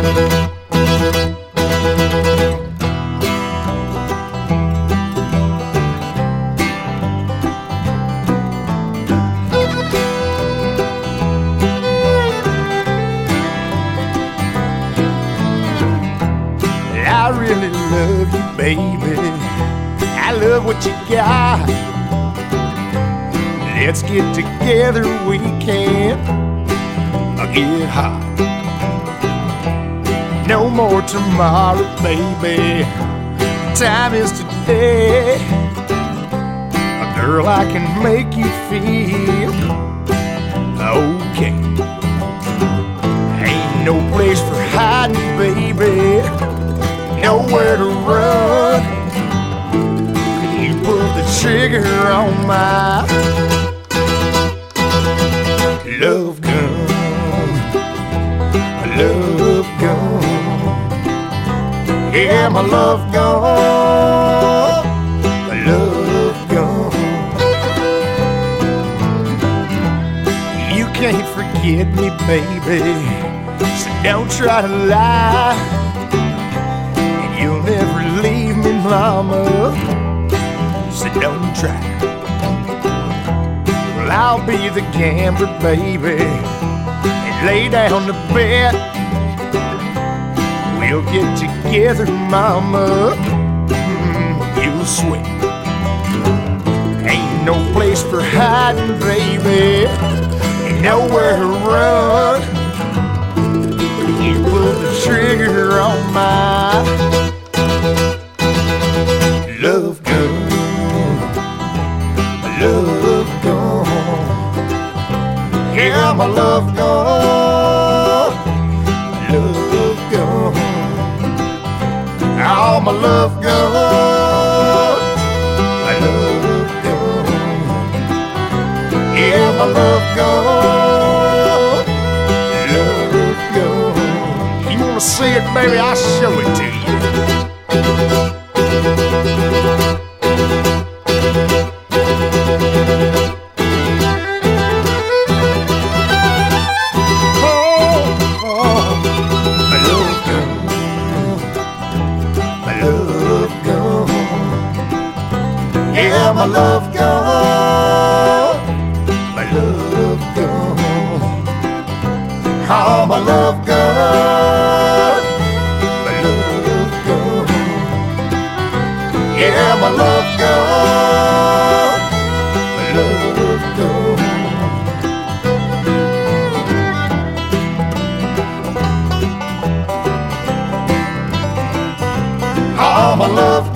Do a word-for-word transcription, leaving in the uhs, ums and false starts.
I really love you, baby. I love what you got. Let's get together, we can get hot. No more tomorrow, baby. Time is today. A girl, I can make you feel okay. Ain't no place for hiding, baby. Nowhere to run. You pull the trigger on my love gun, love gun. Yeah, my love gun, my love gun. You can't forget me, baby, so don't try to lie. You'll never leave me, mama, so don't try. Well, I'll be the gambler, baby, and lay down the bet. We'll get together, mama, mm, you'll sweat. Ain't no place for hiding, baby, ain't nowhere to run. You pull the trigger on my love gun, love gun. Yeah, my love gun, love gun. Oh, my love gun, my love gun. Yeah, my love gun, love gun. You wanna see it, baby? I'll show it to you. My love gun, my love gun. Oh, my love gun, my love gun. Yeah, my love gun, my love gun. Oh, my love gun.